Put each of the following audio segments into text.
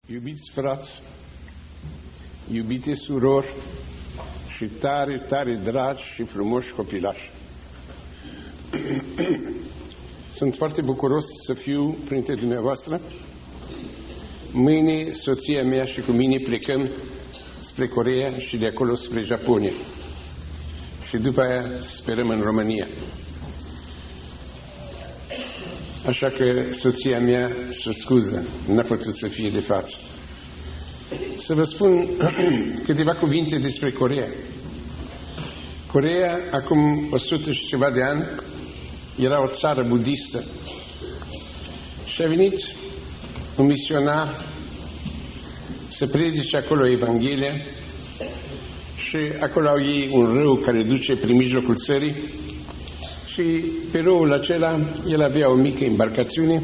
Iubiți frați, iubite surori și tare, tare dragi și frumoși copilași, sunt foarte bucuros să fiu printre dumneavoastră. Mâine soția mea și cu mine plecăm spre Coreea și de acolo spre Japonia. Și după aia sperăm în România. Așa că soția mea se scuză, n-a putut să fie de față. Să vă spun câteva cuvinte despre Coreea. Coreea, acum 100 și ceva de ani, era o țară budistă. Și a venit un misionar să predice acolo Evanghelia și acolo au ei un râu care duce prin mijlocul țării și pe râul acela el avea o mică embarcațiune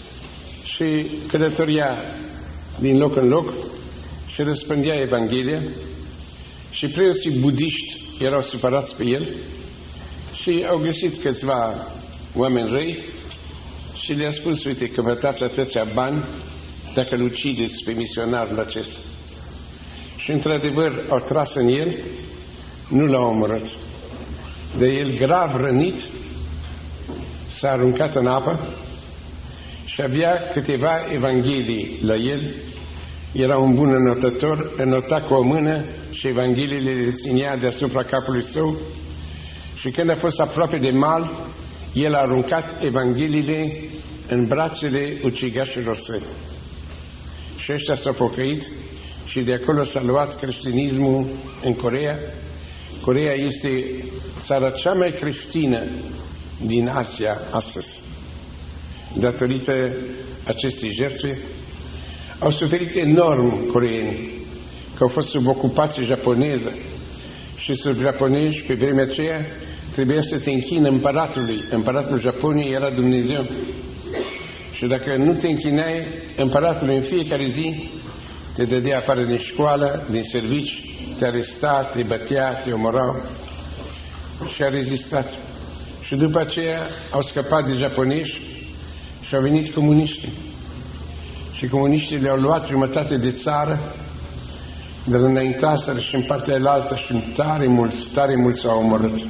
și călătoria din loc în loc și răspândea Evanghelia și preoții budiști erau supărați pe el și au găsit câțiva oameni răi și le-a spus, uite, căpătați atâția bani dacă îl ucideți pe misionarul acesta. Și într-adevăr au tras în el, nu l-au omorât. De el grav rănit s-a aruncat în apă și avea câteva evanghelii la el. Era un bun înotător, înota cu o mână și evangheliile le ținea deasupra capului său și când a fost aproape de mal, el a aruncat evangheliile în brațele ucigașilor săi. Și ăștia s-au pocăit și de acolo s-a luat creștinismul în Coreea. Coreea este țara cea mai creștină din Asia astăzi. Datorită acestei jertfe, au suferit enorm coreenii, că au fost sub ocupație japoneză și sub japonezi pe vremea aceea trebuia să te închină împăratului. Împăratul Japoniei era Dumnezeu. Și dacă nu te închinai împăratului în fiecare zi, te dădea afară din școală, din servici, te aresta, te bătea, te omorau. Și a rezistat. Și după aceea au scăpat de japonezi și au venit comuniștii. Și comuniștii le-au luat jumătate de țară, dar înaintaseră și în partea alaltă și tare mulți s-au omorât.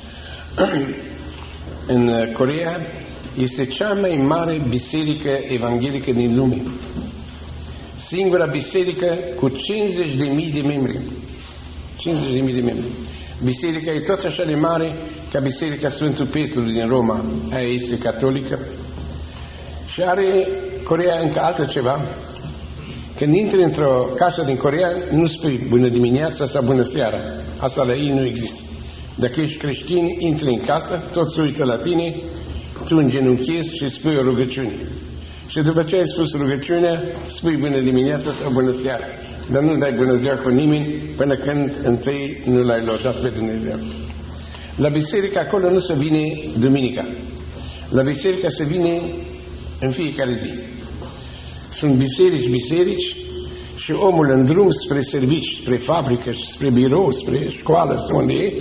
În Coreea este cea mai mare biserică evanghelică din lume. Singura biserică cu 50.000 de membri. 50.000 de membri. Biserica e tot așa de mare ca Biserica Sfântul Petru din Roma. Aia este catolică. Și are Coreea încă altă ceva. Când intri într-o casă din Coreea, nu spui bună dimineața sau bună seara. Asta la ei nu există. Dacă ești creștin, intri în casă, toți se uită la tine, tu îngenunchezi și spui o rugăciune. Și după ce ai spus rugăciunea, spui bună dimineața sau bună seara. Dar nu dai bună ziua cu nimeni până când întâi nu l-ai lăudat pe Dumnezeu. La biserică acolo nu se vine duminica. La biserică se vine în fiecare zi. Sunt biserici și omul în drum spre servici, spre fabrică, spre birou, spre școală, sau unde e,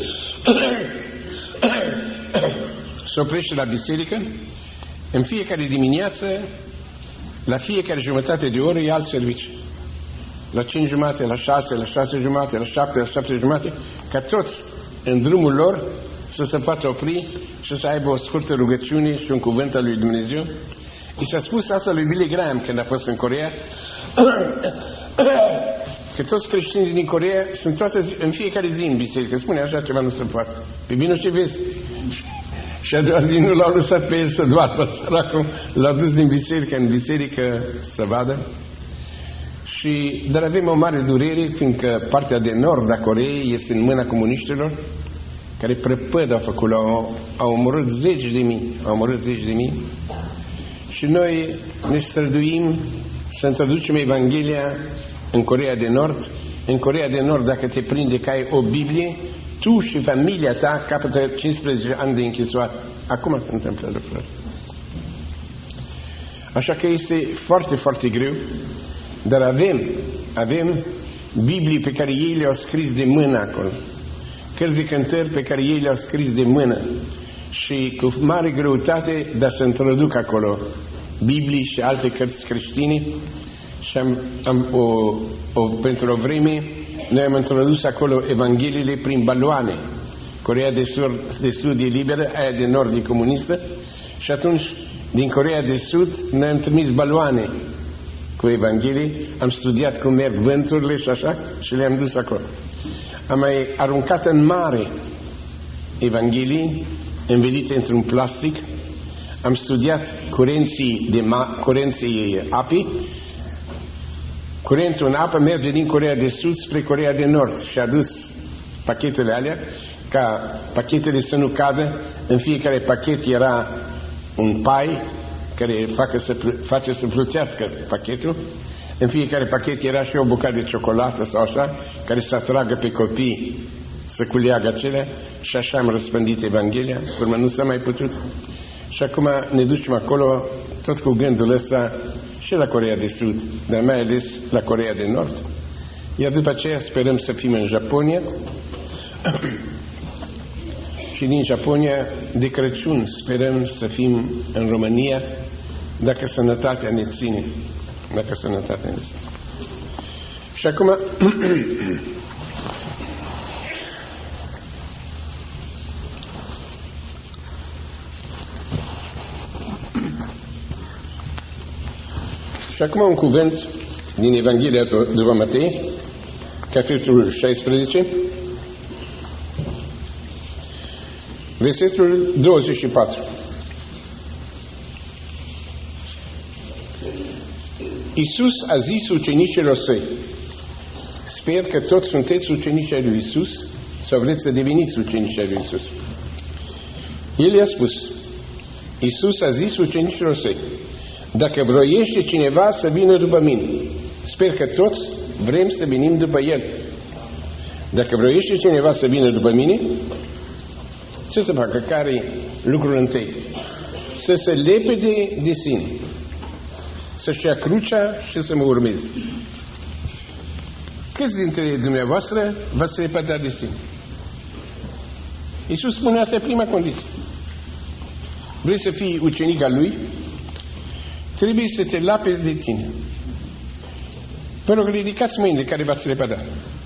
se oprește la biserică. În fiecare dimineață, la fiecare jumătate de oră e alt serviciu. La 5 jumate, la 6, la 6 jumate, la 7, la 7 jumate, ca toți în drumul lor să se poată opri și să aibă o scurtă rugăciune și un cuvânt al lui Dumnezeu. I s-a spus asta lui Billy Graham când a fost în Coreea, că toți creștinii din Coreea sunt în fiecare zi în biserică. Spune așa ceva nu se poate. Pe bine ce vezi? Și a doua zi nu l-au lăsat pe el să doarmă, săracul. L-au dus din biserică în biserică să vadă. Dar avem o mare durere, fiindcă partea de nord a Coreei este în mâna comuniștilor, care prăpăd au făcut, au omorât zeci de mii. Și noi ne străduim să introducem Evanghelia în Coreea de Nord. În Coreea de Nord, dacă te prinde că ai o Biblie, tu și familia ta capătă 15 ani de închisoare. Acum se întâmplă lucrurile. Așa că este foarte, foarte greu, dar avem Biblii pe care ei le-au scris de mână acolo. Cărți de cântări pe care ei le-au scris de mână. Și cu mare greutate, dar să introduc acolo Biblii și alte cărți creștine Și pentru o vreme noi am introdus acolo Evangheliile prin baloane. Coreea de Sud e liberă, aia de Nord e comunistă, și atunci din Coreea de Sud noi am trimis baloane cu Evanghelii, am studiat cum merg vânturile și așa și le-am dus acolo. Am mai aruncat în mare Evanghelii învelite într-un plastic, am studiat curenții apei. Curentul în apă merge din Coreea de Sud spre Coreea de Nord și a dus pachetele alea ca pachetele să nu cadă. În fiecare pachet era un pai care face să plutească pachetul. În fiecare pachet era și o bucată de ciocolată sau așa, care să atragă pe copii să culeagă acelea, și așa am răspândit Evanghelia. Urmă nu s-a mai putut. Și acum ne ducem acolo tot cu gândul ăsta și la Coreea de Sud, dar mai ales la Coreea de Nord. Iar după aceea sperăm să fim în Japonia și din Japonia de Crăciun sperăm să fim în România, dacă sănătatea ne ține. Dacă sănătatea ne ține. Și acum și acum un cuvânt din Evanghelia după Matei, capitolul 16, versetul 24. Iisus a zis ucenicilor săi: sper că toți sunteți ucenici ai lui Iisus sau vreți să deveniți ucenici ai lui Iisus. El i-a spus, Iisus a zis ucenicilor săi: dacă vroiește cineva să vină după mine, sper că toți vrem să venim după El. Dacă vroiește cineva să vină după mine, ce să facă? Care lucrul întâi? Să se lepede de sine, să-și ia crucea și să mă urmeze. Câți dintre dumneavoastră v-ați lepădat de sine? Iisus spune, asta e prima condiție. Vrei să fii ucenic al Lui? Trebuie să te lapezi de tine. Vă rog, ridicați mâinile care v-ați lepădat.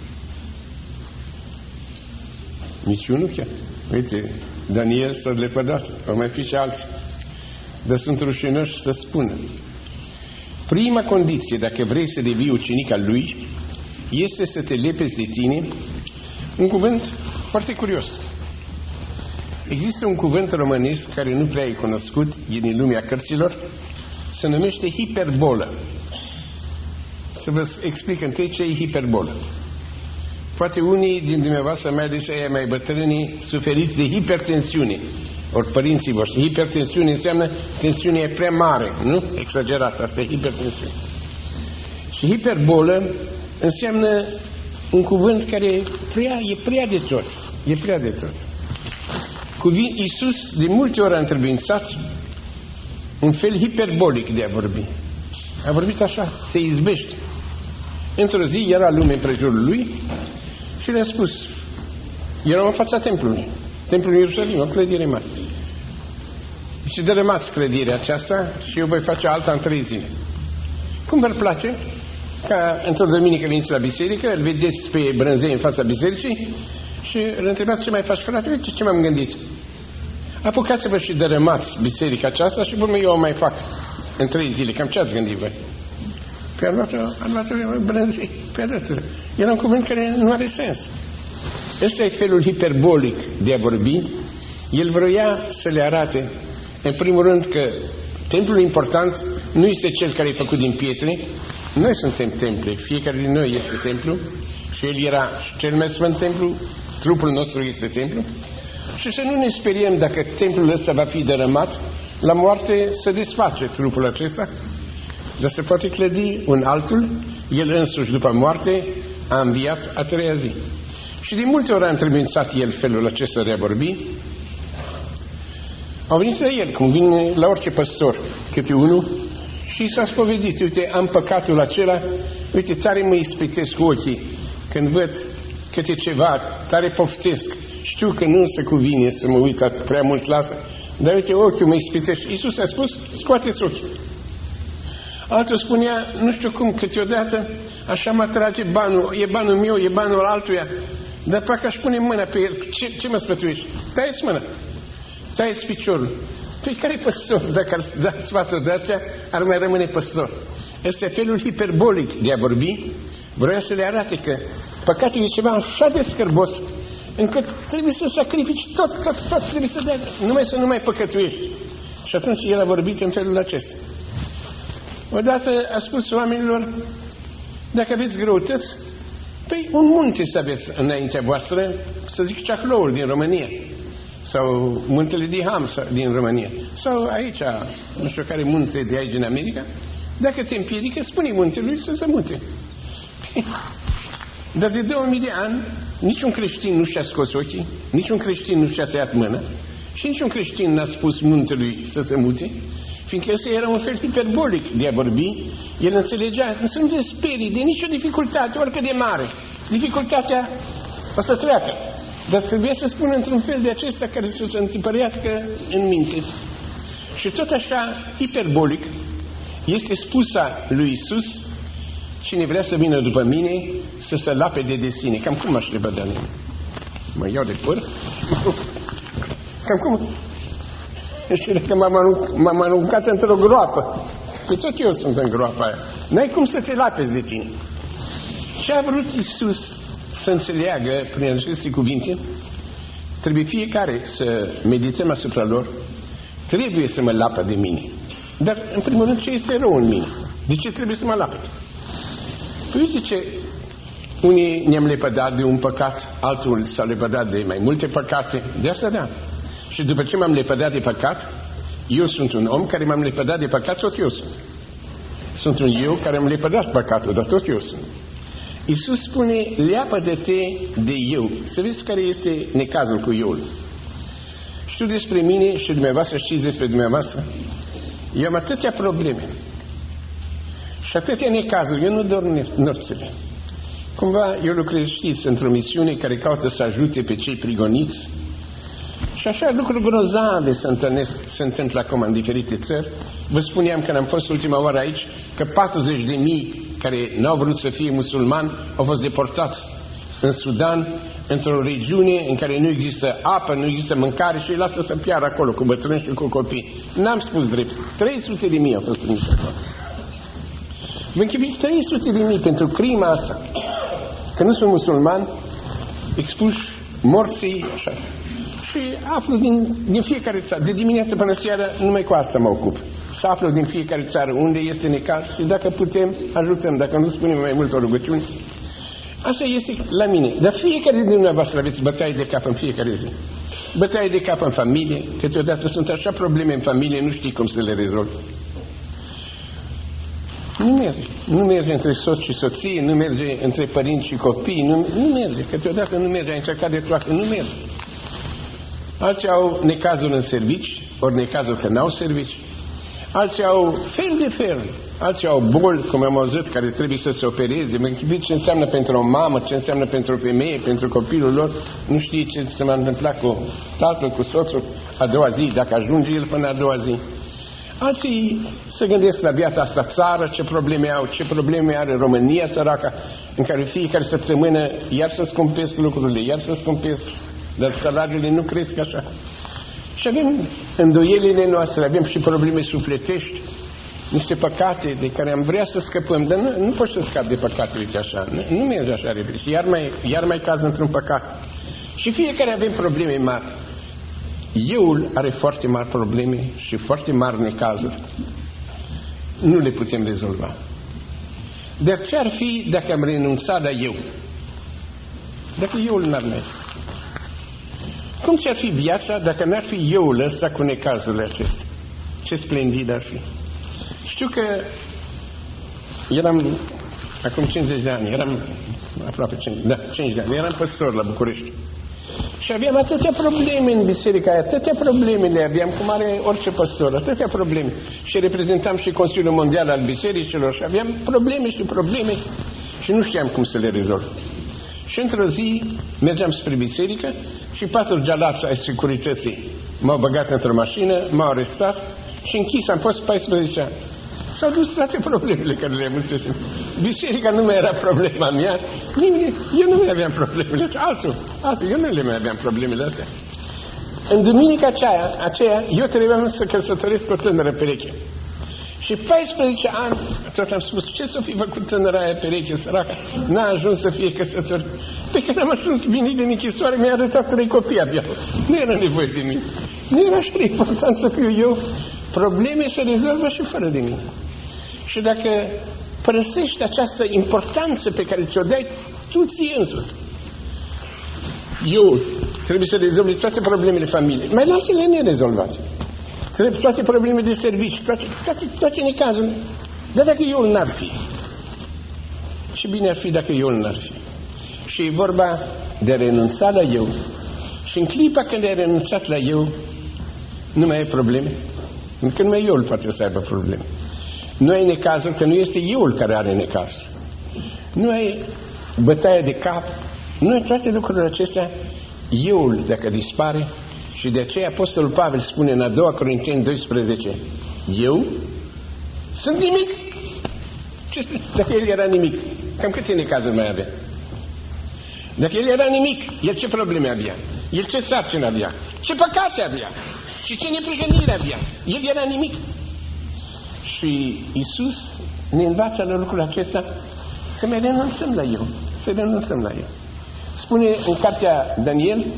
Niciunul chiar. Uite, Daniel s-a lepădat, au mai fi și alții. Dar sunt rușinoși să spună. Prima condiție, dacă vrei să devii ucenic al Lui, este să te lepezi de tine. Un cuvânt foarte curios. Există un cuvânt românesc care nu prea e cunoscut, e din lumea cărților, se numește hiperbolă. Să vă explic întâi ce e hiperbolă. Poate unii din dumneavoastră, mai ales aia mai bătrânii, suferiți de hipertensiune. Ori părinții voștri. Hipertensiune înseamnă tensiunea e prea mare, nu? Exagerat, asta e hipertensiune. Și hiperbolă înseamnă un cuvânt care e prea de tot. E prea de tot. Iisus de multe ori a întrebuințat un fel hiperbolic de a vorbi. A vorbit așa, se izbește. Într-o zi era lume împrejurul lui și le-a spus, erau în fața templului. Templul Ierusalim, o clădire mare. Și dărâmați clădirea aceasta și eu voi face alta în 3 zile. Cum vă place ca într-o duminică veniți la biserică, îl vedeți pe brânzei în fața bisericii și îl întrebați ce mai faci, frate? Uite ce m-am gândit. Apucați-vă și dărâmați biserica aceasta și urmă eu o mai fac în 3 zile. Cam ce ați gândit voi? Păi am luat brânzei pe alături. Era un cuvânt care nu are sens. Ăsta e felul hiperbolic de a vorbi. El vroia să le arate, în primul rând, că templul important nu este cel care e făcut din pietre. Noi suntem temple, fiecare din noi este templu și el era cel mai sfânt templu, trupul nostru este templu. Și să nu ne speriem dacă templul ăsta va fi dărâmat, la moarte se desface trupul acesta, dar se poate clădi un altul. El însuși după moarte a înviat a 3-a zi. Și de multe ori a întrebuințat el felul acesta de a vorbi. Au venit la el, cum vine la orice păstor, câte unul, și s-a spovedit. Uite, am păcatul acela, uite, tare mă ispitesc ochii când văd câte ceva, tare poftesc. Știu că nu se cuvine să mă uit prea mult la asta, dar uite, ochiul mă ispitește. Iisus a spus, scoateți ochii. Altul spunea, nu știu cum, câteodată așa mă atrage banul, e banul meu, e banul altuia, dar parcă aș pune mâna pe el, ce mă sfătuiești? Taie-ți mâna, taie-ți piciorul. Păi care-i păstor? Dacă ar da sfatul de astea, ar mai rămâne păstor. Este felul hiperbolic de a vorbi, vroia să le arate că păcatul e ceva așa de scârbos, încât trebuie să sacrifici tot, trebuie să dea, numai să nu mai păcătuiești. Și atunci el a vorbit în felul acesta. Odată a spus oamenilor, dacă aveți greutăți, păi un munte să aveți înaintea voastră, să zic Ceahloul din România, sau muntele Diham din România, sau aici, nu știu care munte de aici din America, dacă te împiedică, spune muntelui să se mute. Dar de 2000 de ani, niciun creștin nu și-a scos ochii, niciun creștin nu și-a tăiat mâna și niciun creștin n-a spus muntelui să se mute, fiindcă ăsta era un fel hiperbolic de a vorbi. El înțelegea, nu sunt de sperii, de nicio dificultate, oricât de mare. Dificultatea o să treacă. Dar trebuie să spună într-un fel de acesta care să se întipărească în minte. Și tot așa, hiperbolic, este spusa lui Iisus, cine vrea să vină după mine, să se lapede de sine. Cam cum aș lepăda de mine? Mă iau de păr? Cam cum? Și că m-am aruncat într-o groapă. Păi tot eu sunt în groapa aia. N-ai cum să te lapezi de tine. Ce a vrut Iisus să înțeleagă prin aceste cuvinte? Trebuie fiecare să medităm asupra lor. Trebuie să mă lapă de mine. Dar, în primul rând, ce este rău în mine? De ce trebuie să mă lapă? Păi uite ce, unii ne-am lepădat de un păcat, altul s-a lepădat de mai multe păcate. De asta da. Și după ce m-am lepădat de păcat, eu sunt un om care m-am lepădat de păcat, tot eu sunt. Sunt un eu care am lepădat păcatul, dar tot eu sunt. Iisus spune, leapă-te de eu. Să vezi care este necazul cu eu. Știu despre mine și dumneavoastră știți despre dumneavoastră. Eu am atâtea probleme și atâtea necazuri, eu nu dorm nopțile. Cumva eu lucrez, știți, într-o misiune care caută să ajute pe cei prigoniți. Și așa lucruri grozave se întâmplă acum în diferite țări. Vă spuneam când am fost ultima oară aici că 40.000 care n-au vrut să fie musulmani au fost deportați în Sudan, într-o regiune în care nu există apă, nu există mâncare și îi lasă să piară acolo cu bătrâni și cu copii. N-am spus drept. 300.000 au fost trimiși acolo. Vă închipuiți 300.000 pentru crima asta. Că nu sunt musulmani, expuși morții, așa. Și aflu din fiecare țară, de dimineață până seara, numai cu asta mă ocup. Să aflu din fiecare țară unde este necaz și dacă putem, ajutăm. Dacă nu spunem mai mult o rugăciune. Asta este la mine. Dar fiecare din dumneavoastră aveți bătaie de cap în fiecare zi. Bătaie de cap în familie, câteodată sunt așa probleme în familie, nu știi cum să le rezolvi. Nu merge. Nu merge între soț și soție, nu merge între părinți și copii, nu merge. Câteodată nu merge, ai încercat de toate, nu merge. Alții au necazuri în servici, ori necazuri că n-au servici. Alții au fel de fel. Alții au boli, cum am auzit, care trebuie să se opereze. Mă închipuiți ce înseamnă pentru o mamă, ce înseamnă pentru o femeie, pentru copilul lor. Nu știi ce se va întâmpla cu tatăl, cu soțul a doua zi, dacă ajunge el până a doua zi. Alții se gândesc la viața asta țară, ce probleme au, ce probleme are România săraca, în care fiecare săptămână iar să scumpesc lucrurile, iar să scumpesc, dar salariile nu cresc așa. Și avem îndoielile noastre, avem și probleme sufletești, niște păcate de care am vrea să scăpăm, dar nu poți să scapi de păcate, uite așa, nu merge așa repede și iar mai caz într-un păcat. Și fiecare avem probleme mari. Euul are foarte mari probleme și foarte mari necazuri. Nu le putem rezolva. Dar ce ar fi dacă am renunțat la eu? Dacă euul n-ar merge? Cum ți-ar fi viața dacă n-ar fi euul ăsta cu necazurile acestea? Ce splendid ar fi! Știu că eram, acum 50 de ani, eram aproape 50 de ani, eram păstor la București. Și aveam atâtea probleme în biserica aia, atâtea probleme le aveam, cum are orice păstor, atâtea probleme. Și reprezentam și Consiliul Mondial al Bisericilor și aveam probleme și probleme și nu știam cum să le rezolv. Și într-o zi mergeam spre biserică și 4 jalați ai securității m-au băgat într-o mașină, m-au arestat și închis, am fost 14 ani. S-au dus toate problemele care le avusesem. Biserica nu mai era problema mea, eu nu mai aveam problemele astea, altul, eu nu le mai aveam problemele astea. În duminica aceea, eu trebuia să căsătoresc o tânără pereche. Și 14 ani, tot am spus, ce s-o fi făcut tânăra aia pereche, săraca, n-a ajuns să fie căsător. Pe când am ajuns venit din închisoare, mi-a arătat 3 copii abia. Nu era nevoie de mine. Nu era așa important să fiu eu. Probleme se rezolvă și fără de mine. Și dacă părăsești această importanță pe care ți-o dai tu ție însuți, eu trebuie să rezolvi toate problemele familiei, mai lasă-le nerezolvate. Trebuie toate problemele de servici, toate necazurile. Dar dacă eu n-ar fi, și bine ar fi dacă eu n-ar fi. Și e vorba de a renunța la eu. Și în clipa când ai renunțat la eu, nu mai ai probleme. Că numai eu poate să aibă probleme. Nu ai necazuri, că nu este eu care are necazuri. Nu ai bătaie de cap. Nu ai toate lucrurile acestea. Eu, dacă dispare, și de aceea Apostolul Pavel spune în a 2 Corinteni 12, eu sunt nimic. Dacă el era nimic, cam câte necazuri mai avea? Dacă el era nimic, el ce probleme avea? El ce sarcină avea? Ce păcate avea? Și ce neprihănire avea? El era nimic. Și Iisus ne învață la lucrul acesta să mai renunțăm la eu. Să renunțăm la eu. Spune în cartea Daniel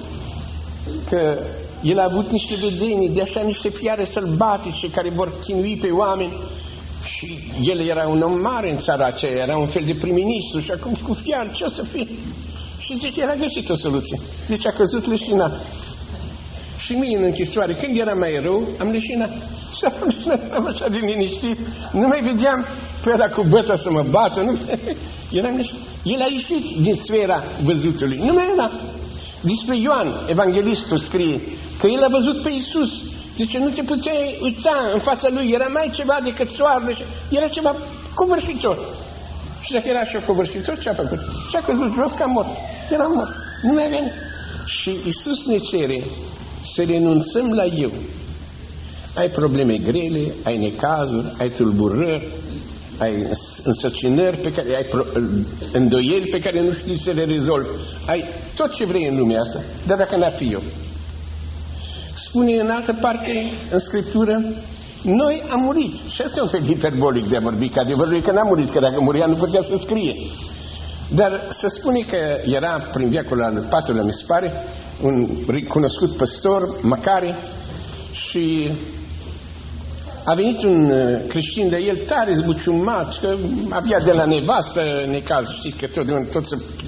că el a avut niște vedenii de așa niște fiare sălbatice care vor chinui pe oameni și el era un om mare în țara aceea, era un fel de prim-ministru și acum cu fiare ce o să fie? Și zice, el a găsit o soluție. Deci a căzut leșinat. Și mie în închisoare, când era mai rău, am leșinat. Și am așa de liniștit. Nu mai vedeam pe ăla cu băta să mă bată. Nu? Eram leșinat. El a ieșit din sfera văzutului. Nu mai era. Despre Ioan, evanghelistul, scrie că el a văzut pe Iisus. Zice, nu te puteai uita în fața lui. Era mai ceva decât soarele. Era ceva covârșitor. Și dacă era așa covârșitor, ce a făcut? Și-a căzut jos ca mort. Era mort. Nu mai avea. Și Iisus ne cere să renunțăm la eu. Ai probleme grele, ai necazuri, ai tulburări, ai însărcinări pe care ai îndoieli pe care nu știi să le rezolvi. Ai tot ce vrei în lumea asta, dar dacă n-ar fi eu. Spune în altă parte, în Scriptură, noi am murit. Și asta e un fel hiperbolic de a vorbi, că adevărul e că n-am murit, că dacă muria nu putea să scrie. Dar să spune că era prin viacul al IV-lea, mi se pare, un cunoscut păstor, Macari, și a venit un creștin de el tare zbuciumat, că avea de la nevastă necaz. Știți că tot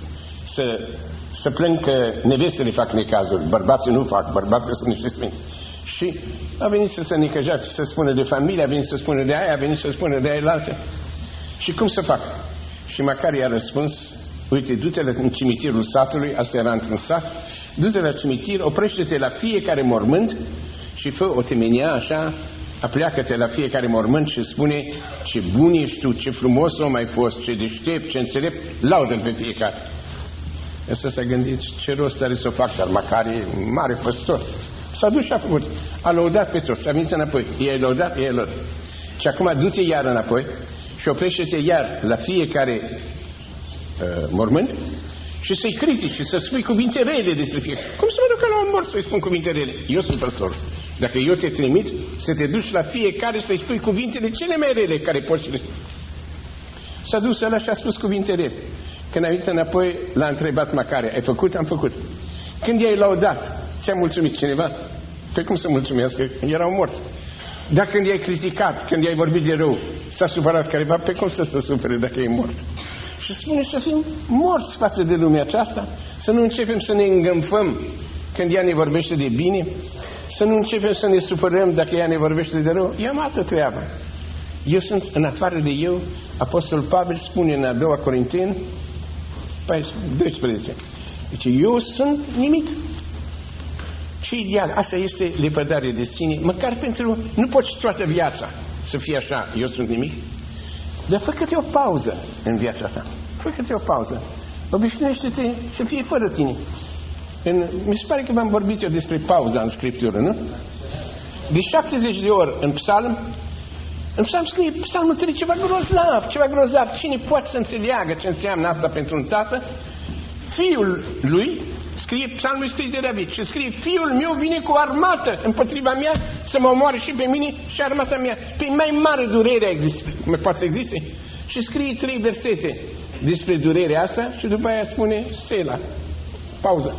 să plâng că nevestele fac necazuri, bărbații nu fac, bărbații sunt niște sfinți. Și a venit să se necăjească, să spună de familie, a venit să spună de aia, a venit să spună de aia la altă. Și cum să fac? Și Macari a răspuns, uite, du-te la cimitirul satului, asta era într-un sat, du-te la cimitir, oprește-te la fiecare mormânt și fă o temenia așa, apleacă-te la fiecare mormânt și spune ce bun ești tu, ce frumos om ai fost, ce deștept, ce înțelept, laudă-l pe fiecare. Asta s-a gândit, ce rost are să o fac, dar Macari, mare păstor. S-a dus și a făcut. A lăudat pe toți, s-a venit înapoi. I-ai lăudat, i-ai lăudat. Și acum du-te iar înapoi și oprește-te iar la fiecare mormânt și să-i critici și să spui cuvinte rele despre fiecare. Cum să mă duc la un mort să-i spun cuvinte rele? Eu sunt păstor. Dacă eu te trimit, să te duci la fiecare să-i spui cuvintele cele mai rele care poți să le spui. S-a dus ăla și a spus cuvinte rele. Când a venit înapoi, l-a întrebat Macari, ai făcut? Am făcut. Când i-ai laudat, ți-a mulțumit cineva? Păi cum să mulțumească? Erau morți. Dar când i-ai criticat, când i-ai vorbit de rău, s-a supărat careva? Pe cum să se supere dacă e mort? Și spune să fim morți față de lumea aceasta, să nu începem să ne îngânfăm când ea ne vorbește de bine, să nu începem să ne supărăm dacă ea ne vorbește de rău. Eu am altă treabă. Eu sunt în afară de eu. Apostolul Pavel spune în a 2 Corinteni 12. Deci eu sunt nimic. Ce ideal. Asta este lepădare de sine. Măcar pentru... Nu poți toată viața să fie așa, eu sunt nimic. Dar fă-te o pauză în viața ta. Fă-te o pauză. Obișnuiește-te să fie fără tine. Mi se pare că v-am vorbit eu despre pauza în Scriptură, nu? De 70 de ori în Psalm, În psalm scrie, psalmul 3, ceva grozav. Cine poate să înțeleagă ce înseamnă asta pentru un tată? Fiul lui, scrie psalmul scris de David, și scrie, fiul meu vine cu armată împotriva mea să mă omoare și pe mine și armata mea. Pe mai mare durere poate să existe. Și scrie 3 versete despre durerea asta și după aia spune Sela. Pauză.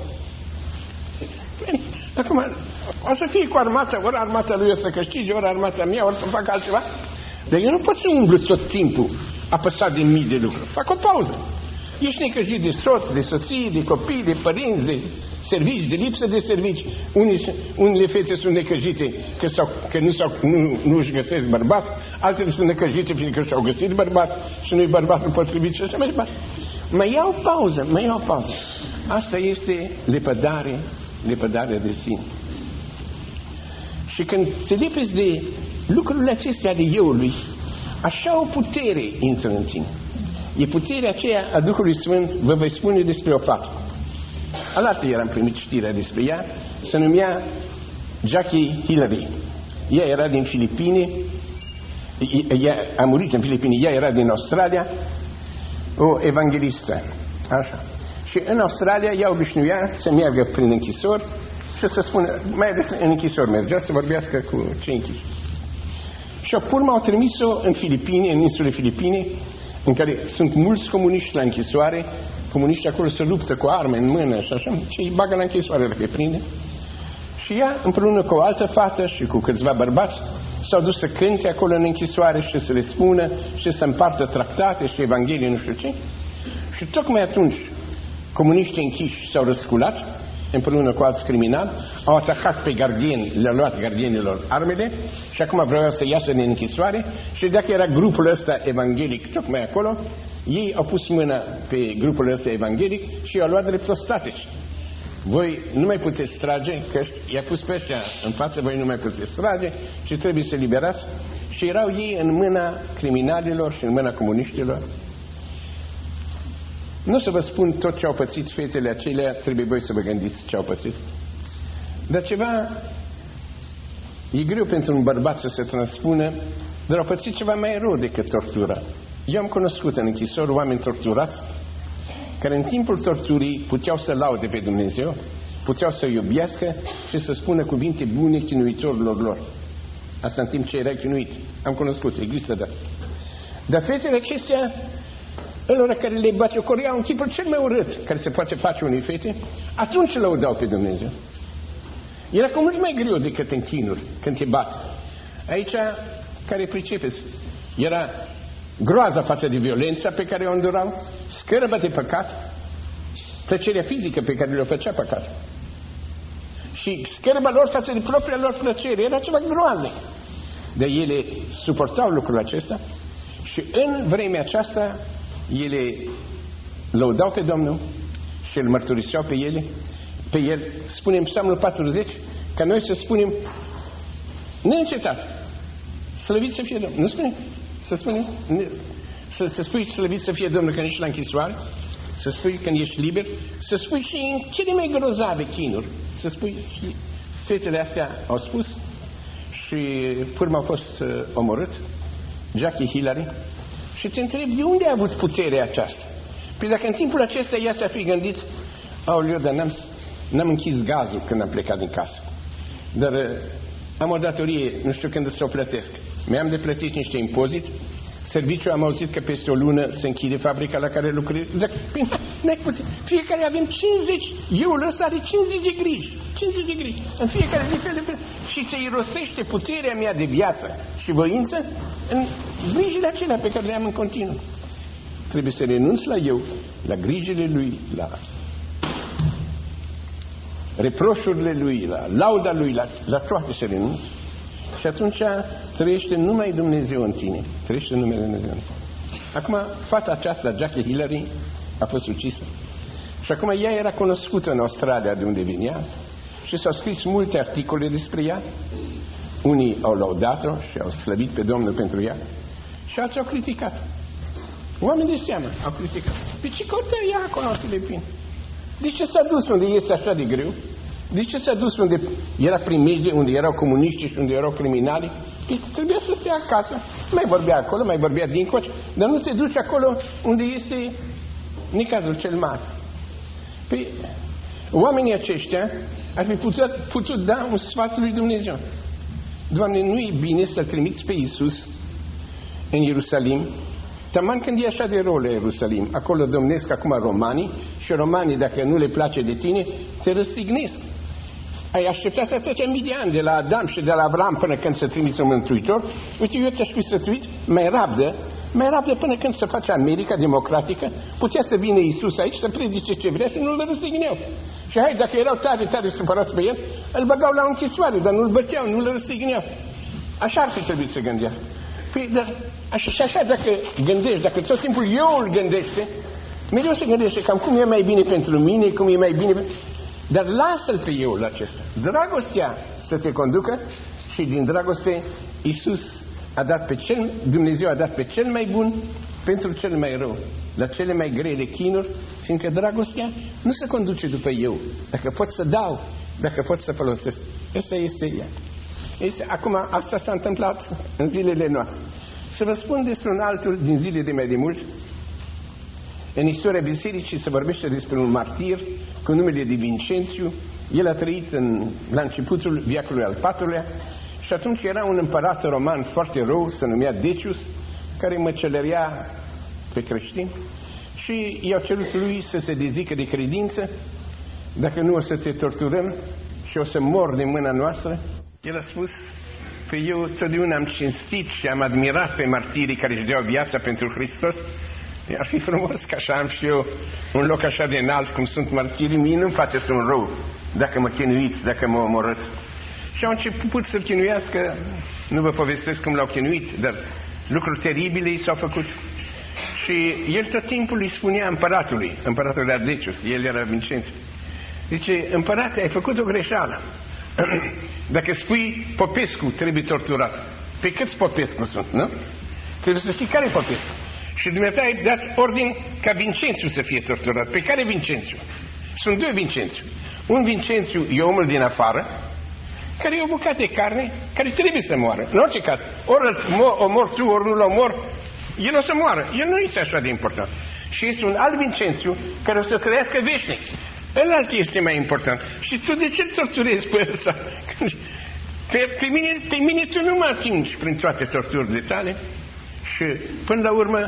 Acum, o să fie cu armata, ori armata lui o să câștige, ori armata mea, ori să fac altceva. Dar eu nu pot să umblu tot timpul apăsat de mii de lucruri. Fac o pauză. Ești necăjit de soț, de soție, de copii, de părinți, de servici, de lipsă de servici. Unele fete sunt necăjite că nu își găsesc bărbat, altele sunt necăjite fiindcă și-au găsit bărbat și nu-i bărbatul potrivit și așa mai departe. Mai iau pauză. Asta este lepădarea de sine. Și când te lepezi de lucrurile acestea de euului, așa o putere intră în tine. E puterea aceea a Duhului Sfânt, vă voi spune despre o fată. Alaltă eram primit știrea despre ea, se numea Jackie Hillary. Ea era din Filipine, ea a murit în Filipine, ea era din Australia, o evanghelistă. Așa. Și în Australia ea obișnuia să meargă prin închisori și să spună, mai ales în închisori mergea să vorbească cu cei închiși. Și pe urmă au trimis-o în Filipine, în insulele Filipine, în care sunt mulți comuniști la închisoare, comuniștii acolo se luptă cu arme în mână și așa, și îi bagă la închisoare dacă îi prinde. Și ea, împreună cu o altă fată și cu câțiva bărbați, s-au dus să cânte acolo în închisoare și să le spună și să împartă tractate și evanghelii, nu știu ce. Și tocmai atunci comuniștii închiși s-au răsculat împreună cu alți criminali, au atacat pe gardieni, le-au luat gardienilor armele și acum vreau să iasă din închisoare și dacă era grupul ăsta evanghelic tocmai acolo, ei au pus mâna pe grupul ăsta evanghelic și i-au luat drept ostatici. Voi nu mai puteți trage, că i-a pus pe ăștia în față, voi nu mai puteți trage și trebuie să liberați. Și erau ei în mâna criminalilor și în mâna comuniștilor. Nu o să vă spun tot ce au pățit fetele acelea, trebuie voi să vă gândiți ce au pățit. Dar ceva, e greu pentru un bărbat să se transpună, dar au pățit ceva mai rău decât tortura. Eu am cunoscut în închisori oameni torturați, care în timpul torturii puteau să laude pe Dumnezeu, puteau să iubească și să spună cuvinte bune chinuitorilor lor. Asta în timp ce era chinuit. Am cunoscut, există, da. Dar fetele acestea, ălora care le batjocoreau în tipul cel mai urât care se poate face unei fete, atunci lăudau pe Dumnezeu. Era cu mult mai greu decât în chinuri, când te bat. Aici, care pricepeți, era groaza față de violența pe care o îndurau, scârbă de păcat, plăcerea fizică pe care le-o făcea păcat. Și scârba lor față de propria lor plăcere era ceva groaznic. Dar ele suportau lucrul acesta și în vremea aceasta ele lăudau pe Domnul și îl mărturiseau pe el. Spunem Psalmul 40, ca noi să spunem neîncetat, slăvit să fie Domnul. Nu spune? Să spunem? Să spui slăvit să fie Domnul când ești la închisoare, să spui când ești liber, să spui și în cele mai grozave chinuri, să spui și fetele astea au spus și până au fost omorât, Jackie Hillary. Și te întreb, de unde a avut puterea aceasta? Păi dacă în timpul acesta ea s-a fi gândit, aoleu, dar n-am închis gazul când am plecat din casă. Dar am o datorie, nu știu când să o plătesc. Mi-am de plătit niște impozit, serviciul am auzit că peste o lună se închide fabrica la care lucrez. Fiecare avem 50, euul ăsta are 50 de griji. 50 de griji. În fiecare zi fel de fel. Și se irosește puterea mea de viață și voință în grijile acelea pe care le am în continuu. Trebuie să renunț la eu, la grijile lui, la reproșurile lui, la lauda lui, la toate să renunț. Și atunci trăiește numai Dumnezeu în tine. Trăiește numele Dumnezeu în tine. Acum, fata aceasta, Jackie Hillary, a fost ucisă. Și acum ea era cunoscută în Australia, de unde venea, și s-au scris multe articole despre ea. Unii au laudat-o și au slăvit pe Domnul pentru ea și alții au criticat. Oameni de seamă au criticat. Pe ce căută ea acolo în Filipine? De ce s-a dus unde este așa de greu? De ce s-a dus unde era primejdie, unde erau comuniști și unde erau criminali? Trebuia să stea acasă Mai vorbea acolo, mai vorbea dincolo, dar nu se duce acolo unde este necazul cel mare. Păi, oamenii aceștia ar fi putut da un sfat lui Dumnezeu. Doamne, nu e bine să-L trimiți pe Iisus în Ierusalim, taman când e așa de rău la Ierusalim. Acolo domnesc acum romanii și romanii, dacă nu le place de tine, te răstignesc. Ai așteptat atâția mii de ani de la Adam și de la Avram până când să trimiți un mântuitor. Uite, eu te-aș fi sfătuit, mai rabdă până când se face America democratică. Putea să vină Iisus aici să predice ce vrea și nu-l răstigneau. Și hai, dacă erau tare supărați pe el, îl băgau la închisoare, dar nu-l băteau, nu-l răstigneau. Așa ar fi trebuit să gândească. Păi, dar și așa dacă gândești, dacă tot timpul eu îl gândește, mereu se gândește cam cum e mai bine pentru mine, cum e mai bine. Dar lasă-l pe eu acesta. Dragostea să te conducă și din dragoste Dumnezeu a dat pe cel mai bun pentru cel mai rău, la cele mai grele chinuri, fiindcă dragostea nu se conduce după eu. Dacă pot să dau, dacă pot să folosesc. Asta este ea. Acum, asta s-a întâmplat în zilele noastre. Să vă spun despre un altul din zilele de mai de mult. În istoria bisericii se vorbește despre un martir cu numele de Vincențiu. El a trăit la începutul veacului al IV-lea și atunci era un împărat roman foarte rău, se numea Decius, care măcelărea pe creștini și i-au cerut lui să se dezică de credință. Dacă nu, o să te torturăm și o să mor din mâna noastră. El a spus: păi eu totdeauna am cinstit și am admirat pe martirii care își deau viața pentru Hristos. Ar fi frumos că așa am și eu un loc așa de înalt cum sunt martirii. Mie nu-mi faceți un rău dacă mă chinuiți, dacă mă omorâți. Și au început să-l chinuiască. Nu vă povestesc cum l-au chinuit, dar lucruri teribile i s-au făcut. Și el tot timpul îi spunea împăratul era Decius, el era Vincențiu. Zice: împărate, ai făcut o greșeală. Dacă spui Popescu trebuie torturat, pe câți Popescu sunt, nu? Trebuie să știi care e Popescu. Și dumneata ai dat ordin ca Vincențiu să fie torturat. Pe care Vincențiu? Sunt doi Vincențiu. Un Vincențiu e omul din afară, care e o bucată de carne, care trebuie să moară. În orice caz, ori îl omor tu, ori nu-l omor, el o să moară. El nu este așa de important. Și este un alt Vincențiu care o să trăiască veșnic. Ălalt este mai important. Și tu de ce îl torturezi pe ăsta? Pe mine tu nu mă atingi prin toate torturile tale. Și până la urmă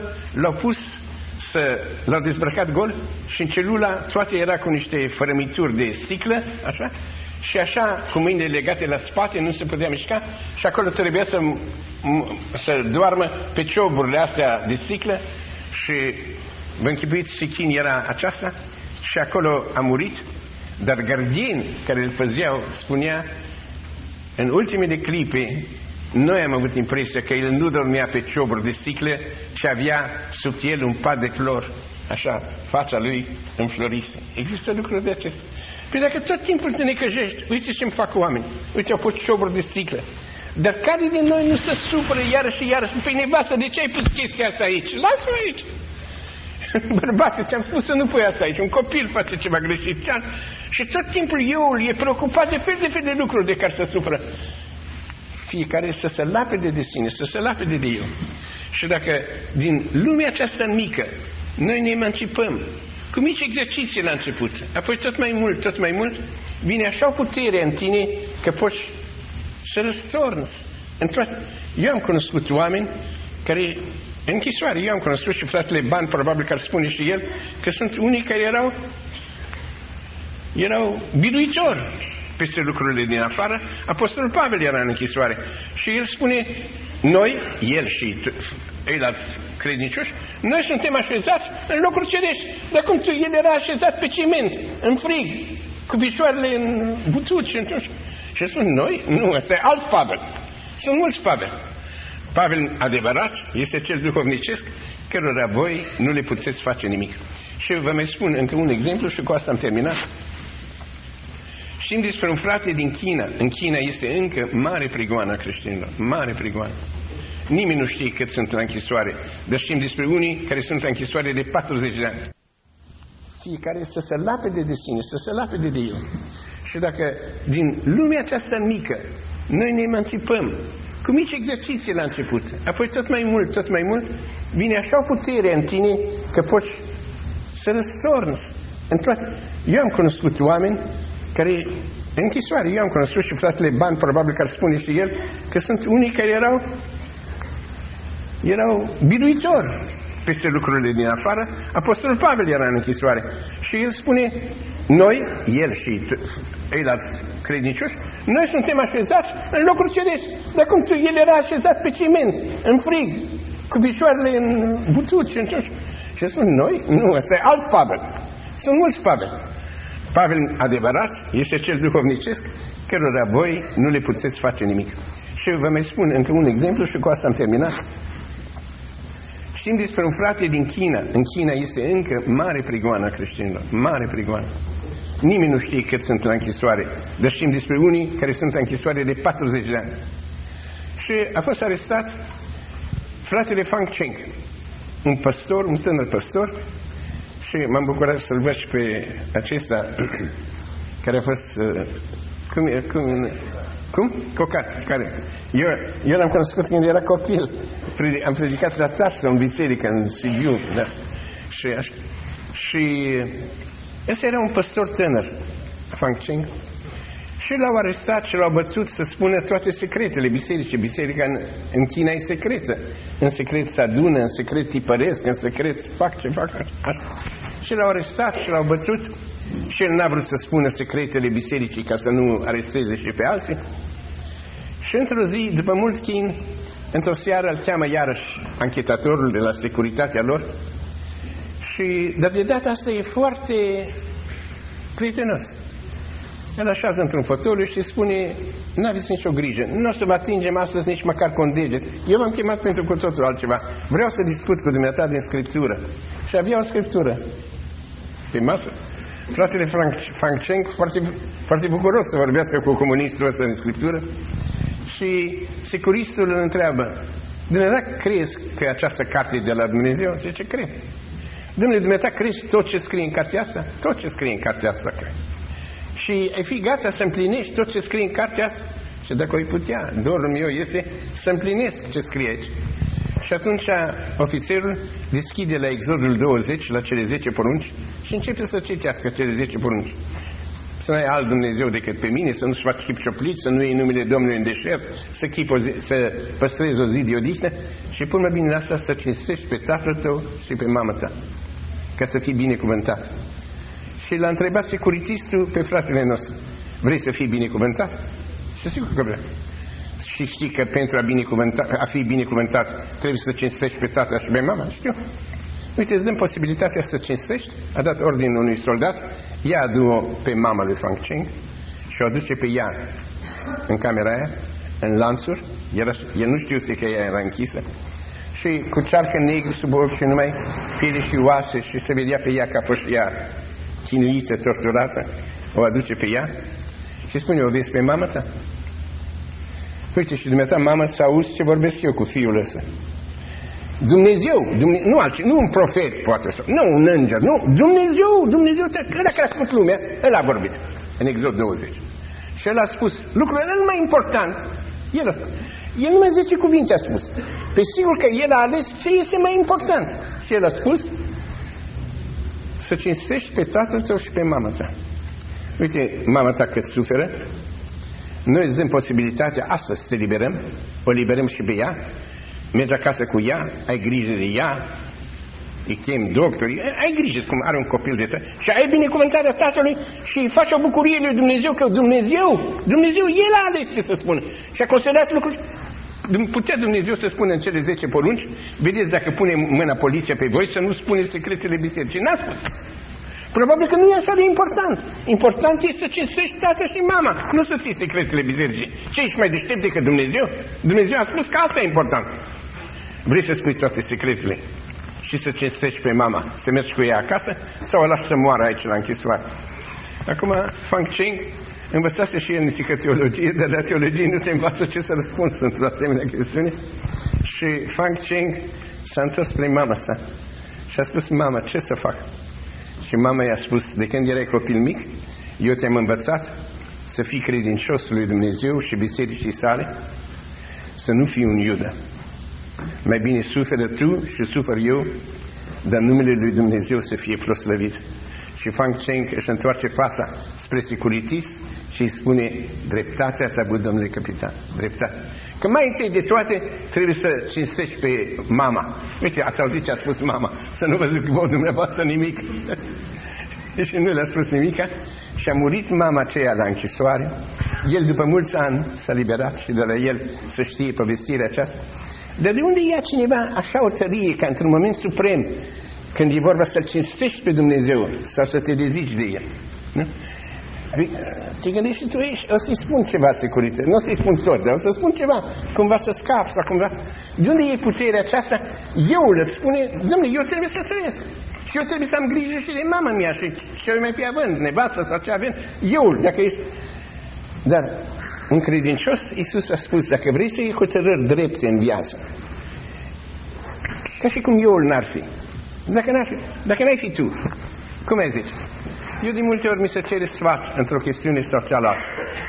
l-au dezbrăcat gol și în celula toate era cu niște fărămituri de sticlă, așa, și așa cu mâinile legate la spate, nu se putea mișca și acolo trebuia să doarmă pe cioburile astea de sticlă și vă închipuiți ce chin era aceasta și acolo a murit, dar gardieni care îl păzeau spunea: în ultimele clipe noi am avut impresia că el nu dormea pe cioburi de sticle, ci avea sub el un pat de clor. Așa, fața lui înflorise. Există lucruri de acestea. Păi dacă tot timpul te necăjești, uite ce-mi fac oameni. Uite, au pus cioburi de sticle. Dar care din noi nu se supără iarăși și iarăși? Păi nevastă, de ce ai pus chestia asta aici? Lasă-o aici. Bărbate, ți-am spus să nu pui asta aici. Un copil face ceva greșit. Și tot timpul eu e preocupat de fel de lucruri de care se supără. Fiecare să se lapede de sine, să se lapede de eu. Și dacă din lumea aceasta mică noi ne emancipăm cu mici exerciții la început, apoi tot mai mult, vine așa o putere în tine că poți să răstorni în toate. Eu am cunoscut oameni care, în închisoare, eu am cunoscut și fratele Ban, probabil că ar spune și el, că sunt unii care erau biruitori peste lucrurile din afară. Apostolul Pavel era în închisoare și el spune: el și ceilalți credincioși, noi suntem așezați în locuri cerești. Dar cum el era așezat pe ciment, în frig, cu picioarele în butuci și întunci. Și spun: noi? Nu, ăsta e alt Pavel. Sunt mulți Pavel. Pavel adevărat este cel duhovnicesc cărora voi nu le puteți face nimic. Și vă mai spun încă un exemplu și cu asta am terminat. Știm despre un frate din China. În China este încă mare prigoană a creștinilor. Mare prigoană. Nimeni nu știe cât sunt la închisoare. Dar știm despre unii care sunt la închisoare de 40 de ani. Fiecare să se lapede de sine, să se lapede de el. Și dacă din lumea aceasta mică noi ne emancipăm cu mici exerciții la început, apoi tot mai mult, vine așa o putere în tine că poți să răstorni în toate. Eu am cunoscut oameni care, în închisoare, eu am cunoscut și fratele Ban, probabil că ar spune și el, că sunt unii care erau biruitori peste lucrurile din afară. Apostolul Pavel era în închisoare și el spune, noi, el și ceilalți credincioși, noi suntem așezați în locuri cerești. Dar cum el era așezat pe ciment, în frig, cu picioarele în buțuți și în tot. Și spun, noi? Nu, ăsta e alt Pavel. Sunt mulți Pavel. Pavel adevărat este cel duhovnicesc cărora voi nu le puteți face nimic. Și vă mai spun încă un exemplu și cu asta am terminat. Știm despre un frate din China. În China este încă mare prigoană a creștinilor. Mare prigoană. Nimeni nu știe cât sunt la închisoare. Dar știm despre unii care sunt la închisoare de 40 de ani. Și a fost arestat fratele Fang Cheng. Un păstor, un tânăr păstor. Și m-am bucurat să-l văd și pe acesta care a fost... Cum? Cocat. Care? Eu l-am cunoscut când era copil. Am predicat la Tarsu, în biserică, în Sibiu. Da. Și ăsta era un păstor tânăr, Fang Cheng. Și l-au arestat și l-au bătut să spună toate secretele bisericii. Biserica în China e secretă. În secret se adună, în secret tipăresc, în secret fac ce fac. Și l-au arestat și l-au bătut. Și el n-a vrut să spună secretele bisericii ca să nu aresteze și pe alții. Și într-o zi, după mult chin, într-o seară îl cheamă iarăși anchetatorul de la securitatea lor. Dar de data asta e foarte prietenos. El așează într-un fotoliu și spune, n-aveți nicio grijă, nu o să vă atingem astăzi nici măcar cu un deget. Eu v-am chemat pentru cu totul altceva. Vreau să discut cu dumneata din Scriptură. Și avea o Scriptură pe masă. Fratele Fang Cheng, foarte bucuros să vorbească cu comunistul ăsta în Scriptură. Și securistul îl întreabă, dumneata crezi că această carte e de la Dumnezeu? Zice, cred. Dumneata crezi tot ce scrie în cartea asta? Tot ce scrie în cartea asta, cred. Și ai fi gata să împlinești tot ce scrie în cartea asta? Și dacă o putea, dorul meu este să împlinesc ce scrie aici. Și atunci ofițerul deschide la Exodul 20, la cele 10 porunci, și începe să citească cele 10 porunci. Să nu ai alt Dumnezeu decât pe mine, să nu-ți faci chip cioplit, să nu iei numele Domnului în deșert, să păstrezi o zi de odihnă și până bine la asta să cinstești pe tatăl tău și pe mama ta, ca să fii binecuvântat. Și l-a întrebat securitistul pe fratele nostru, vrei să fii binecuvântat? Și sigur că vreau. Și știi că pentru a fi binecuvântat trebuie să cinstești pe tata și pe mama? Știu. Uite, îți dăm posibilitatea să cinstești. A dat ordine unui soldat, ia adu-o pe mama lui Fang Cheng și o aduce pe ea în camera aia, în lanțuri. El nu știu că ea era închisă. Și cu cearcă negru sub ochi și numai piele și oase și se vedea pe ea ca fost ea chinuită, torturată. O aduce pe ea și spune, o vezi pe mama ta? Uite, și dumneata, mama, să auzi ce vorbesc eu cu fiul ăsta. Dumnezeu, nu un profet poate să, nu un înger, nu, Dumnezeu, ăla care a spus lumea, ăla a vorbit în Exod 20. Și el a spus lucrurile cel mai important. El numai 10 cuvinte a spus. Pe sigur că el a ales ce este mai important. Și el a spus să cinstești pe tatăl tău și pe mama ta. Uite, mama ta cât suferă, noi îți dăm posibilitatea astăzi să te liberăm, o liberăm și pe ea, mergi acasă cu ea, ai grijă de ea, îi chemi doctorii, ai grijă cum are un copil de tău și ai binecuvântarea tatălui și îi faci o bucurie lui Dumnezeu, că Dumnezeu, El a ales ce să spună și a considerat lucruri. Putea Dumnezeu să spună în cele 10 porunci, vedeți dacă pune mâna poliția pe voi să nu spuneți secretele bisericii. N-a spus. Probabil că nu e așa de important. Important e să cinstești tata și mama, nu să ții secretele bisericii. Ce ești mai deștept decât Dumnezeu? Dumnezeu a spus că asta e important. Vrei să spui toate secretele și să cinstești pe mama, să mergi cu ea acasă sau o lași să moară aici la închisoare? Acum, Fang Cheng învățase și el nițică teologie, dar la teologie nu te învață ce să răspunzi într-o asemenea chestiune. Și Fang Cheng s-a întors spre mama sa și a spus, mama, ce să fac? Și mama i-a spus, de când erai copil mic, eu te-am învățat să fii credincios lui Dumnezeu și bisericii sale, să nu fii un Iuda. Mai bine suferă tu și sufer eu, dar numele lui Dumnezeu să fie proslăvit. Și Fang Cheng își întoarce fața spre securitist și îi spune: dreptatea ți-a avut, domnule capitan, dreptate. Că mai întâi de toate trebuie să cinstești pe mama. Uite, ați auzit ce a spus mama, să nu vă zic vouă dumneavoastră nimic. Și nu le-a spus nimica. Și a murit mama aceea la închisoare. El după mulți ani s-a liberat și de la el să știe povestirea aceasta. Dar de unde ia cineva așa o tărie ca într-un moment suprem, când e vorba să-L cinstești pe Dumnezeu sau să te dezici de El? Nu? Te gândești și tu, o să-i spun ceva securitate, nu o să-i spun tot, dar o să spun ceva, cumva să scap sau cumva. De unde e puterea aceasta? Eu îți spune: Dom'le, eu trebuie să trăiesc. Și eu trebuie să am grijă și de mama mea și ce o mai fi având, nevastă sau ce avem. Eu, dacă ești... Dar un credincios, Iisus a spus: dacă vrei să iei hotărâri drepte în viață, ca și cum eu n-ar fi, dacă n-ai fi tu, cum ai zice? Eu de multe ori mi se cere sfat într-o chestiune sau cealaltă.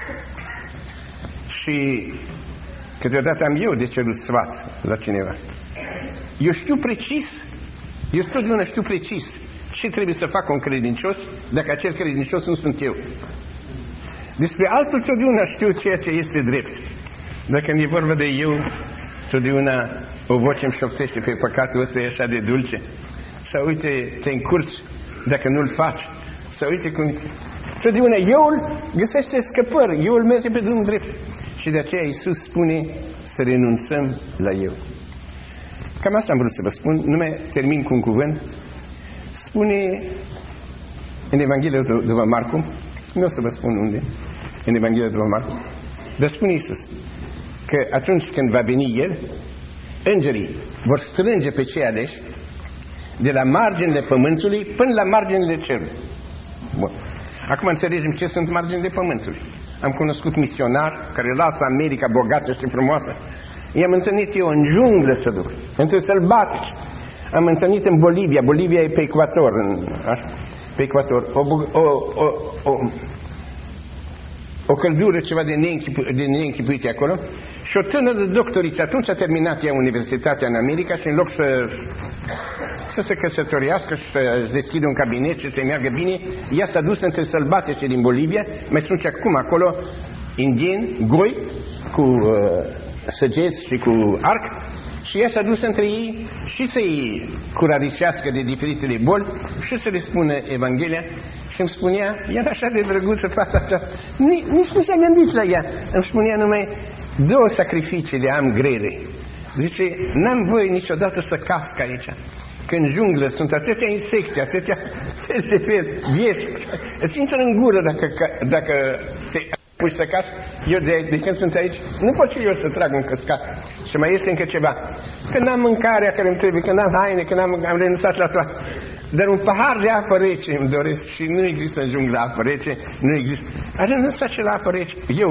Și câteodată am eu de cerut sfat la cineva. Eu știu precis, eu totdeauna știu precis ce trebuie să fac un credincios, dacă acel credincios nu sunt eu. Despre altul totdeauna știu ceea ce este drept. Dacă e vorba de eu, totdeauna o voce îmi șoptește: pe păcatul ăsta e așa de dulce. Sau uite, te încurci dacă nu-l faci. Sau uite cum... Totdeauna euul găsește scăpări, euul merge pe drumul drept. Și de aceea Iisus spune să renunțăm la eu. Cam asta am vrut să vă spun, numai termin cu un cuvânt. Spune în Evanghelia după Marcu, nu o să vă spun unde, în Evanghelia după Marcu, dar spune Iisus că atunci când va veni El, îngerii vor strânge pe cei aleși de la marginile pământului până la marginile cerului. Bun. Acum înțelegem ce sunt marginile pământului. Am cunoscut misionari care lasă America bogată și frumoasă. I-am întâlnit eu în junglă să duc, între sălbatici. Am întâlnit în Bolivia. Bolivia e pe ecuator. Pe ecuator. O căldură ceva de neînchipuite acolo. Și o tânără doctoriță, atunci a terminat ea universitatea în America și în loc să se căsătorească și să-și deschidă un cabinet și să-i meargă bine, ea s-a dus între sălbatice din Bolivia, mai sunt și acum acolo indieni, goi, cu săgeți și cu arc, și ea s-a dus între ei și să-i curaricească de diferitele boli și să le spună Evanghelia. Și îmi spunea, era așa de drăguță fata aceasta, nici nu s-a gândit la ea, îmi spunea numai: două sacrificii le am grele. Zice, n-am voie niciodată să casc aici. Că în junglă sunt atâtea insecte, atâtea fel de fel, vieți. Îți intră în gură dacă te pui să casc. Eu de când sunt aici, nu pot și eu să trag un căscat. Și mai este încă ceva. Că n-am mâncarea care îmi trebuie, că n-am haine, că am renunțat la toate. Dar un pahar de apă rece îmi doresc și nu există în junglă apă rece, nu există. A renunțat și la apă rece, eu.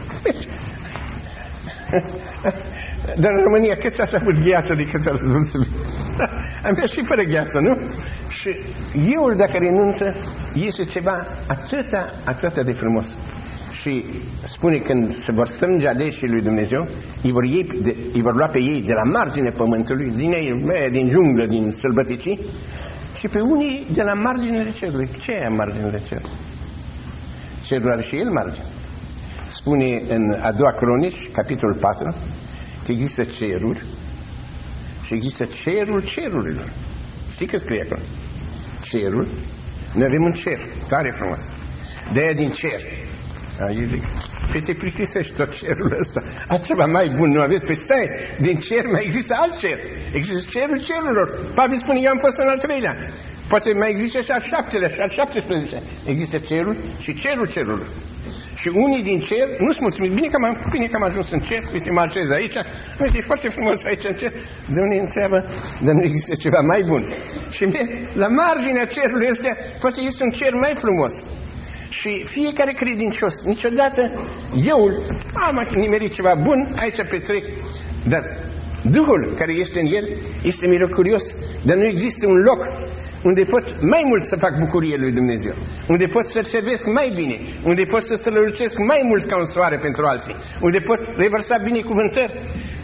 Dar în România cât s-a avut gheață decât s-a dulțului. Am fost și fără gheață, nu? Și eu, dacă renunță, iese ceva atâta de frumos. Și spune, când se vor strânge aleșii lui Dumnezeu, îi vor lua pe ei de la margine pământului, din junglă, din sălbăticii, și pe unii de la marginile cerului. Ce e marginile cerului? Cerul are și el margine. Spune în a doua Cronici, capitolul 4, că există ceruri și există cerul cerurilor. Știi că scrie acolo? Cerul. Noi avem un cer, tare frumos. De-aia din cer. Eu zic, pe te plictisești tot cerul ăsta. Altceva mai bun nu aveți? Pe stai, din cer mai există alt cer. Există cerul cerurilor. Pavel spune, eu am fost în al treilea. Poate mai există și al șaptelea și al 17. Există cerul și cerul cerurilor. Și unii din cer nu-s mulțumit. Bine că am ajuns în cer, uite, mă așez aici, uite, e foarte frumos aici în cer. De unii întreabă, dar nu există ceva mai bun. Și la marginea cerului ăsta, poate este un cer mai frumos. Și fiecare credincios, niciodată am nimerit ceva bun, aici petrec. Dar Duhul care este în el este miracolios, dar nu există un loc unde pot mai mult să fac bucurie lui Dumnezeu, unde pot să servesc mai bine, unde pot să strălucesc mai mult ca un soare pentru alții, unde pot revărsa binecuvântări.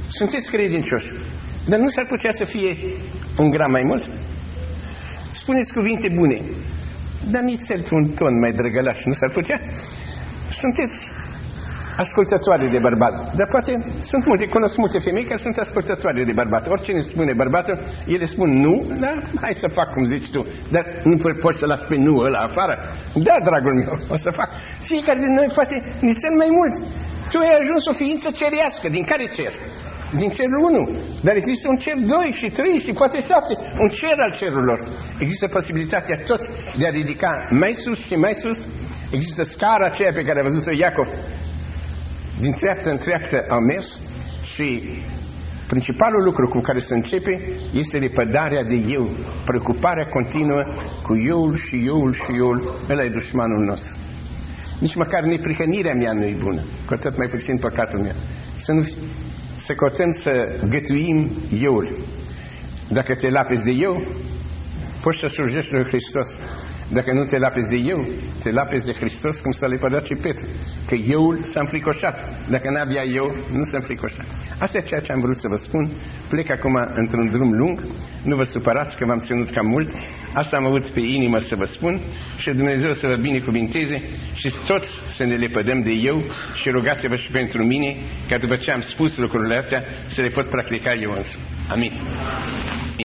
Sunteți credincioși, dar nu s-ar putea să fie un gram mai mult? Spuneți cuvinte bune, dar nițel un ton mai drăgălaș, nu s-ar putea? Sunteți ascultătoare de bărbat, dar poate sunt multe, cunosc multe femei care sunt ascultătoare de bărbat. Oricine spune bărbatul, ele spun nu, da, hai să fac cum zici tu, dar nu poți să las pe nu ăla afară. Da, dragul meu, o să fac. Fiecare din noi poate nițel mai mult. Tu ai ajuns o ființă cerească, din care cer? Din cerul 1, dar există un cer 2 și 3 și poate 7, un cer al cerurilor. Există posibilitatea tot de a ridica mai sus și mai sus. Există scara aceea pe care a văzut-o Iacov. Din treaptă în treaptă au mers și principalul lucru cu care se începe este lepădarea de eu, preocuparea continuă cu euul și euul și euul. Ăla e dușmanul nostru. Nici măcar neprihănirea mea nu e bună, cu atât mai puțin păcatul meu. Să căutăm să gătuim euul. Dacă te lapezi de eu, poți să slujești lui Hristos. Dacă nu te lapezi de eu, te lapezi de Hristos, cum s-a lepădat și Petru. Că euul s-a înfricoșat. Dacă n-avea eu, nu s-a înfricoșat. Asta e ceea ce am vrut să vă spun. Plec acum într-un drum lung. Nu vă supărați că v-am ținut cam mult. Asta am avut pe inimă să vă spun. Și Dumnezeu să vă binecuvinteze și toți să ne lepădăm de eu și rugați-vă și pentru mine, ca după ce am spus lucrurile astea, să le pot practica eu însumi. Amin.